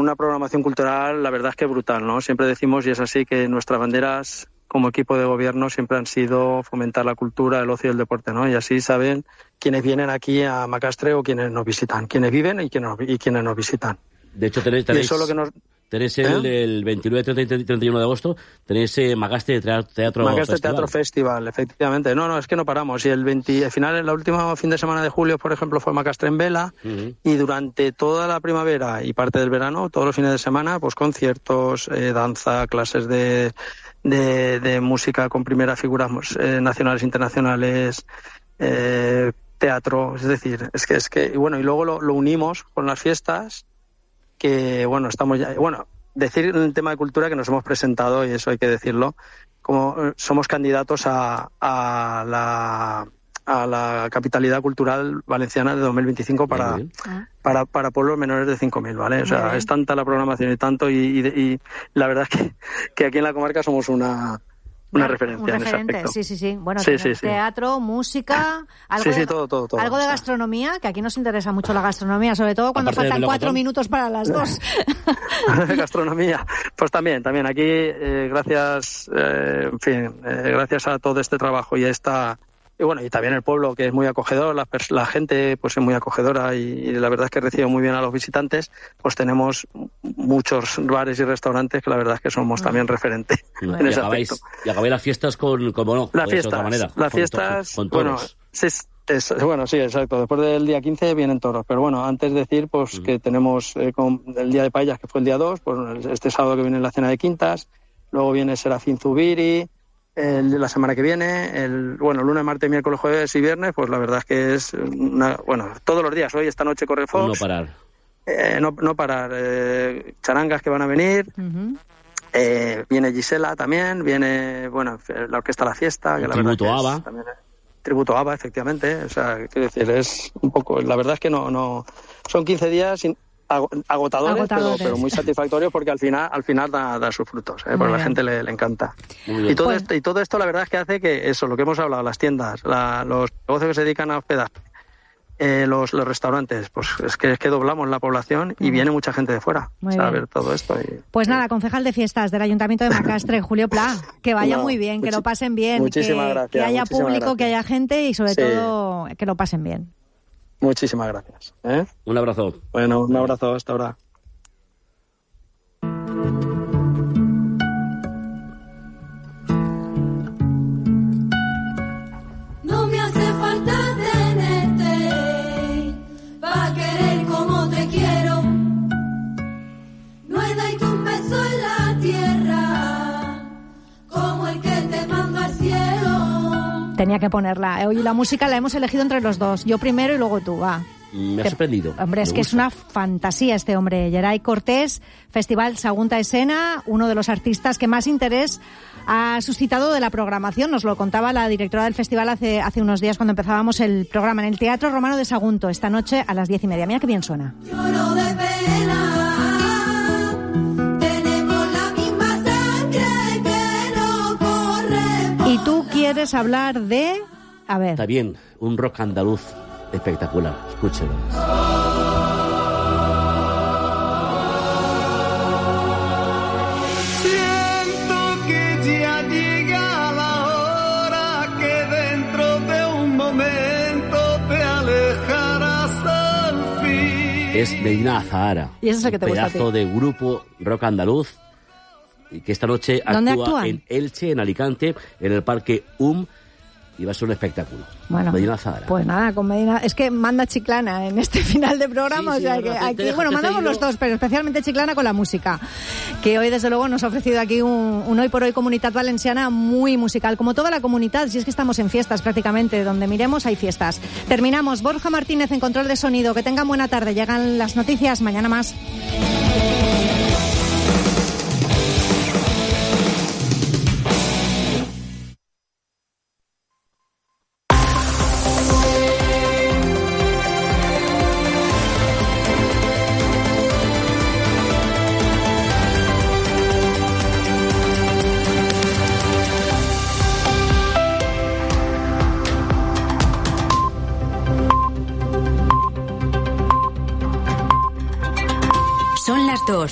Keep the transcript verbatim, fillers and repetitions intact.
una programación cultural, la verdad es que brutal, ¿no? Siempre decimos, y es así, que nuestras banderas como equipo de gobierno siempre han sido fomentar la cultura, el ocio y el deporte, ¿no? Y así saben quienes vienen aquí a Macastre o quienes nos visitan, quienes viven y quienes, y quienes nos visitan. De hecho, tenéis, tenéis, eso es lo que nos... tenéis el, ¿Eh? el veintinueve, treinta y treinta y uno de agosto, tenéis eh, Macastre Teatro Macastre Festival. Teatro Festival, efectivamente. No, no, es que no paramos. Y el veinte, al final, el último fin de semana de julio, por ejemplo, fue Macastre en Vela, uh-huh. y durante toda la primavera y parte del verano, todos los fines de semana, pues conciertos, eh, danza, clases de... De, de música con primeras figuras eh, nacionales, internacionales, eh, teatro, es decir, es que es que y bueno, y luego lo, lo unimos con las fiestas, que bueno, estamos ya, bueno, decir en el tema de cultura que nos hemos presentado, y eso hay que decirlo, como eh, somos candidatos a, a la a la capitalidad cultural valenciana de dos mil veinticinco para para para pueblos menores de cinco mil, ¿vale? O sea, es tanta la programación y tanto, y, y, y la verdad es que, que aquí en la comarca somos una una referencia un en referente, ese aspecto. Sí, sí, sí. Bueno, sí, sí, sí. teatro, música, algo, sí, sí, de, todo, todo, todo. algo de gastronomía, que aquí nos interesa mucho la gastronomía, sobre todo cuando Aparte faltan cuatro minutos para las dos. Gastronomía, pues también, también aquí, eh, gracias, eh, en fin, eh, gracias a todo este trabajo y a esta Y bueno, y también el pueblo, que es muy acogedor, la, la gente pues es muy acogedora, y, y la verdad es que recibe muy bien a los visitantes. Pues tenemos muchos bares y restaurantes que la verdad es que somos también referentes no, en y ese acabáis, aspecto. Y acabáis las fiestas con, como no, las fiestas, de otra manera. Las con fiestas, to, con bueno, sí, es, bueno, sí, exacto. Después del día quince vienen toros, pero bueno, antes decir pues mm. que tenemos eh, con el día de paellas, que fue el día dos, pues este sábado que viene la cena de quintas, luego viene Serafín Zubiri. El, la semana que viene, el bueno, lunes, martes, miércoles, jueves y viernes, pues la verdad es que es una, bueno, todos los días. Hoy, esta noche corre Fox. No parar. Eh, no, no parar. Eh, charangas que van a venir. Uh-huh. Eh, viene Gisela también. Viene, bueno, la Orquesta La Fiesta. Que la tributo verdad ABBA. Es, también es, tributo ABBA, efectivamente. O sea, quiero decir, es un poco. La verdad es que no, no. Son quince días sin, Agotadores, agotadores. Pero, pero muy satisfactorios, porque al final al final da, da sus frutos, ¿eh? Porque a la gente le, le encanta. Y todo, pues... esto, y todo esto la verdad es que hace que eso, lo que hemos hablado, las tiendas, la, los negocios que se dedican a hospedaje, eh, los, los restaurantes, pues es que, es que doblamos la población y viene mucha gente de fuera, o sea, a ver todo esto. Y, pues y... nada, concejal de fiestas del Ayuntamiento de Macastre, Julio Pla, que vaya no, muy bien, que lo pasen bien, muchísimas que, gracias, que haya muchísimas público, gracias. que haya gente y sobre sí. todo que lo pasen bien. Muchísimas gracias. ¿eh? Un abrazo. Bueno, un abrazo, hasta ahora. Tenía que ponerla. Hoy la música la hemos elegido entre los dos. Yo primero y luego tú, va. Me ha sorprendido. Hombre, es que es una fantasía este hombre. Geray Cortés, Festival Sagunta Escena, uno de los artistas que más interés ha suscitado de la programación. Nos lo contaba la directora del festival hace, hace unos días cuando empezábamos el programa en el Teatro Romano de Sagunto, esta noche a las diez y media. Mira qué bien suena. Lloro de pena, tenemos la misma sangre que no corre. Y tú quieres hablar de... A ver. Está bien, un rock andaluz espectacular. Escúchelo. Siento que ya llega la hora que dentro de un momento te alejarás al fin. Es Medina Azahara. Y eso es el que te gusta a ti. Pedazo de grupo rock andaluz y que esta noche actúa en Elche, en Alicante, en el Parque U M, y va a ser un espectáculo. Bueno, Medina Azahara. Pues nada, con Medina... Es que manda Chiclana en este final de programa, sí, sí, o sea que aquí... Deja, bueno, mandamos los dos, pero especialmente Chiclana con la música, que hoy desde luego nos ha ofrecido aquí un, un Hoy por Hoy Comunitat Valenciana muy musical, como toda la comunidad, si es que estamos en fiestas prácticamente, donde miremos hay fiestas. Terminamos. Borja Martínez en control de sonido, que tengan buena tarde, llegan las noticias, mañana más.